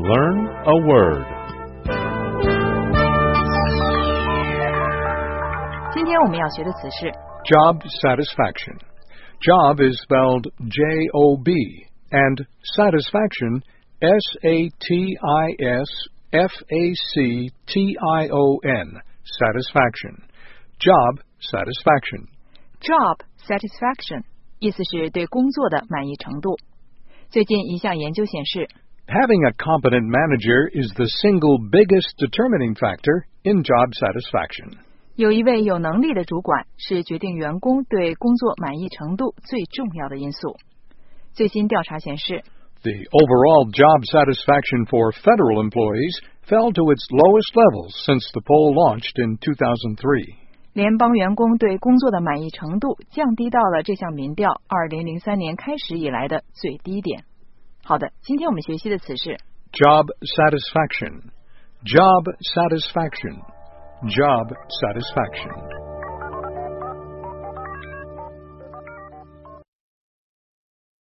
Learn a word. 今天我们要学的词是 Job satisfaction. Job is spelled J-O-B, and satisfaction, S-A-T-I-S-F-A-C-T-I-O-N, satisfaction. Job satisfaction. job satisfaction 意思是对工作的满意程度。最近一项研究显示 Having a competent manager is the single biggest determining factor in job satisfaction. 有一位有能力的主管是决定员工对工作满意程度最重要的因素。最新调查显示 The overall job satisfaction for federal employees fell to its lowest levels since the poll launched in 2003. 联邦员工对工作的满意程度降低到了这项民调2003年开始以来的最低点。好的，今天我们学习的词是 Job satisfaction. Job satisfaction. Job satisfaction.